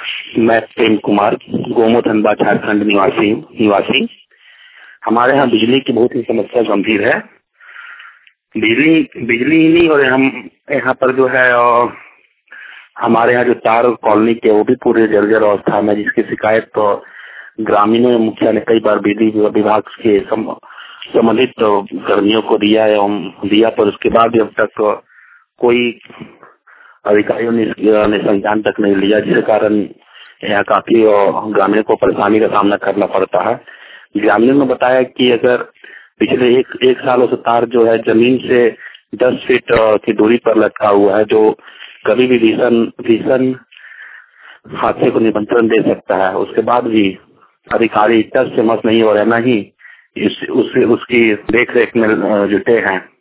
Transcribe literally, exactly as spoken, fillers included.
मैं प्रेम कुमार, गोमो धनबाद झारखंड निवासी निवासी हमारे यहाँ बिजली की बहुत ही समस्या गंभीर है। बिजली बिजली ही नहीं, और हम यहाँ पर जो है और हमारे यहाँ जो तार कॉलोनी के वो भी पूरे जर्जर अवस्था में, जिसकी शिकायत तो ग्रामीणों मुखिया ने कई बार बिजली विभाग के संबंधित तो कर्मियों को दिया एवं दिया, पर उसके बाद भी अब तक कोई अधिकारियों ने, ने संज्ञान तक नहीं लिया, जिसके कारण यहाँ काफी ग्रामीणों को परेशानी का सामना करना पड़ता है। ग्रामीणों ने बताया कि अगर पिछले एक एक सालों से तार जो है जमीन से दस फीट की दूरी पर लटका हुआ है, जो कभी भी भीषण भीषण हादसे को निमंत्रण दे सकता है। उसके बाद भी अधिकारी टस से मस नहीं हो रहे, न ही इस, उस, उसकी देख रेख में जुटे हैं।